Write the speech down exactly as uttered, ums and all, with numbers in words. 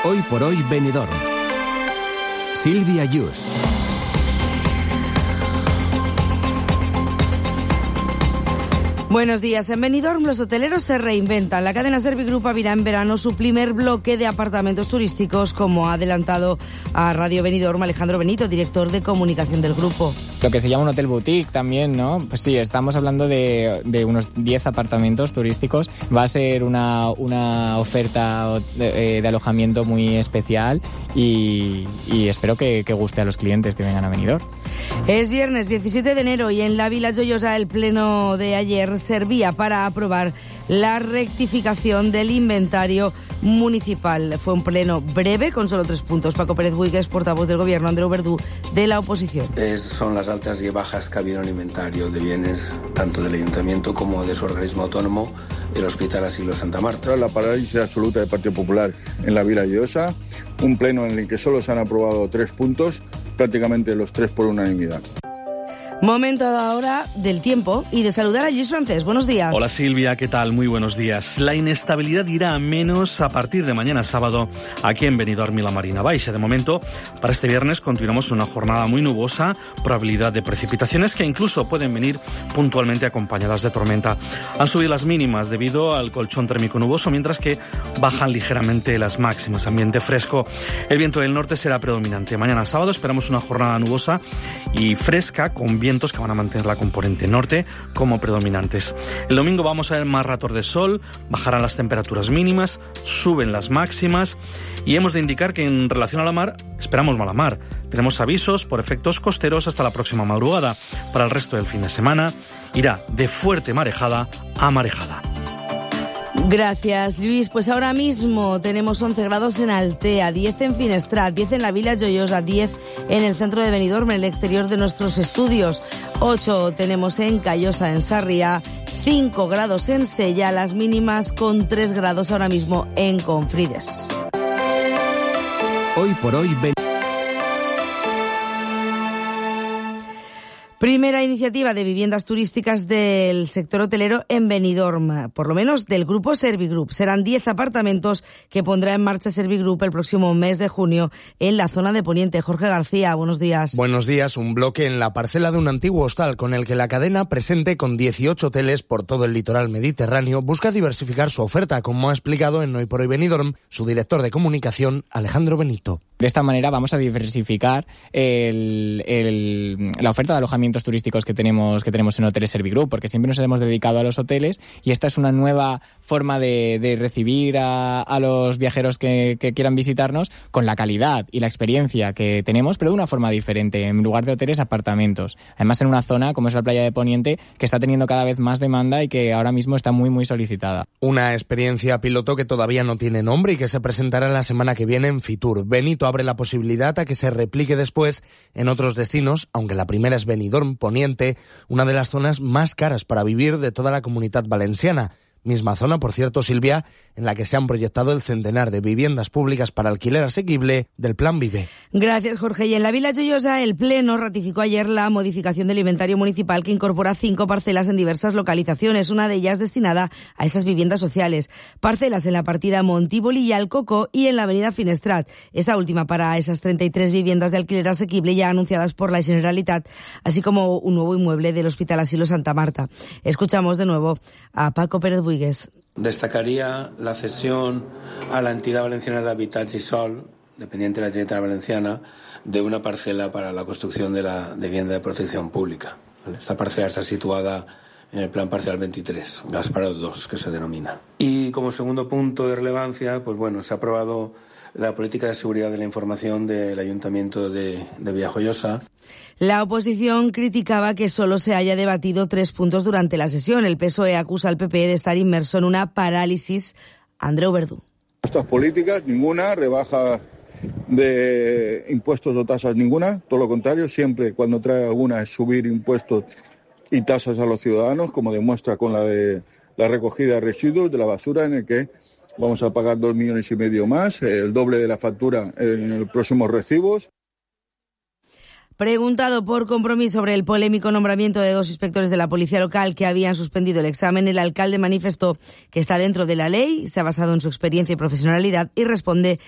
Hoy por hoy Benidorm. Sílvia Yus. Buenos días. En Benidorm los hoteleros se reinventan. La cadena Servigroup abrirá en verano su primer bloque de apartamentos turísticos, como ha adelantado a Radio Benidorm Alejandro Benito, director de comunicación del grupo. Lo que se llama un hotel boutique también, ¿no? Pues sí, estamos hablando de, de unos diez apartamentos turísticos. Va a ser una, una oferta de, de alojamiento muy especial y, y espero que, que guste a los clientes que vengan a Benidorm. Es viernes diecisiete de enero y en la Vila Joiosa el pleno de ayer servía para aprobar la rectificación del inventario municipal. Fue un pleno breve con solo tres puntos. Paco Pérez Buigues, portavoz del gobierno, Andreu Verdú, de la oposición. Es, son las altas y bajas que ha habido en el inventario de bienes tanto del ayuntamiento como de su organismo autónomo, el Hospital Asilo Santa Marta. La parálisis absoluta del Partido Popular en la Vila Joiosa, un pleno en el que solo se han aprobado tres puntos, prácticamente los tres por unanimidad. Momento ahora del tiempo y de saludar a Lluís Francés. Buenos días. Hola Silvia, ¿qué tal? Muy buenos días. La inestabilidad irá a menos a partir de mañana sábado aquí en Benidorm y la Marina Baixa. De momento, para este viernes continuamos una jornada muy nubosa, probabilidad de precipitaciones que incluso pueden venir puntualmente acompañadas de tormenta. Han subido las mínimas debido al colchón térmico nuboso, mientras que bajan ligeramente las máximas. Ambiente fresco. El viento del norte será predominante. Mañana sábado esperamos una jornada nubosa y fresca con vientos que van a mantener la componente norte como predominantes. El domingo vamos a ver más ratos de sol, bajarán las temperaturas mínimas, suben las máximas y hemos de indicar que en relación a la mar esperamos mala mar. Tenemos avisos por efectos costeros hasta la próxima madrugada. Para el resto del fin de semana irá de fuerte marejada a marejada. Gracias, Luis. Pues ahora mismo tenemos once grados en Altea, diez en Finestrat, diez en la Vila Joiosa, diez en el centro de Benidorm, en el exterior de nuestros estudios, ocho tenemos en Callosa, en Sarriá, cinco grados en Sella, las mínimas con tres grados ahora mismo en Confrides. Hoy por hoy Benidorm. Primera iniciativa de viviendas turísticas del sector hotelero en Benidorm, por lo menos del grupo Servigroup. Serán diez apartamentos que pondrá en marcha Servigroup el próximo mes de junio en la zona de Poniente. Jorge García, buenos días. Buenos días. Un bloque en la parcela de un antiguo hostal con el que la cadena, presente con dieciocho hoteles por todo el litoral mediterráneo, busca diversificar su oferta, como ha explicado en Hoy por Hoy Benidorm su director de comunicación, Alejandro Benito. De esta manera vamos a diversificar el, el, la oferta de alojamientos turísticos que tenemos que tenemos en Hoteles Servigroup, porque siempre nos hemos dedicado a los hoteles y esta es una nueva forma de, de recibir a, a los viajeros que, que quieran visitarnos con la calidad y la experiencia que tenemos, pero de una forma diferente. En lugar de hoteles, apartamentos. Además, en una zona como es la playa de Poniente, que está teniendo cada vez más demanda y que ahora mismo está muy, muy solicitada. Una experiencia piloto que todavía no tiene nombre y que se presentará la semana que viene en Fitur. Benito abre la posibilidad a que se replique después en otros destinos, aunque la primera es Benidorm, Poniente, una de las zonas más caras para vivir de toda la Comunitat Valenciana. Misma zona, por cierto, Silvia, en la que se han proyectado el centenar de viviendas públicas para alquiler asequible del Plan Vive. Gracias, Jorge. Y en la Vila Joiosa, el Pleno ratificó ayer la modificación del inventario municipal que incorpora cinco parcelas en diversas localizaciones, una de ellas destinada a esas viviendas sociales. Parcelas en la partida Montívoli y Alcoco y en la avenida Finestrat. Esta última para esas treinta y tres viviendas de alquiler asequible ya anunciadas por la Generalitat, así como un nuevo inmueble del Hospital Asilo Santa Marta. Escuchamos de nuevo a Paco Pérez Buigues. Destacaría la cesión a la entidad valenciana de Habitatge y Sol, dependiente de la Generalitat Valenciana, de una parcela para la construcción de la vivienda de protección pública. Esta parcela está situada en el plan parcial veintitrés, Gasparó dos, que se denomina. Y como segundo punto de relevancia, pues bueno, se ha aprobado la política de seguridad de la información del Ayuntamiento de, de Villajoyosa. La oposición criticaba que solo se haya debatido tres puntos durante la sesión. El P S O E acusa al P P de estar inmerso en una parálisis. Andreu Verdú. Estas políticas, ninguna rebaja de impuestos o tasas, ninguna. Todo lo contrario, siempre cuando trae alguna es subir impuestos y tasas a los ciudadanos, como demuestra con la de la recogida de residuos de la basura, en el que vamos a pagar dos millones y medio más, el doble de la factura en los próximos recibos. Preguntado por Compromís sobre el polémico nombramiento de dos inspectores de la policía local que habían suspendido el examen, el alcalde manifestó que está dentro de la ley, se ha basado en su experiencia y profesionalidad y responde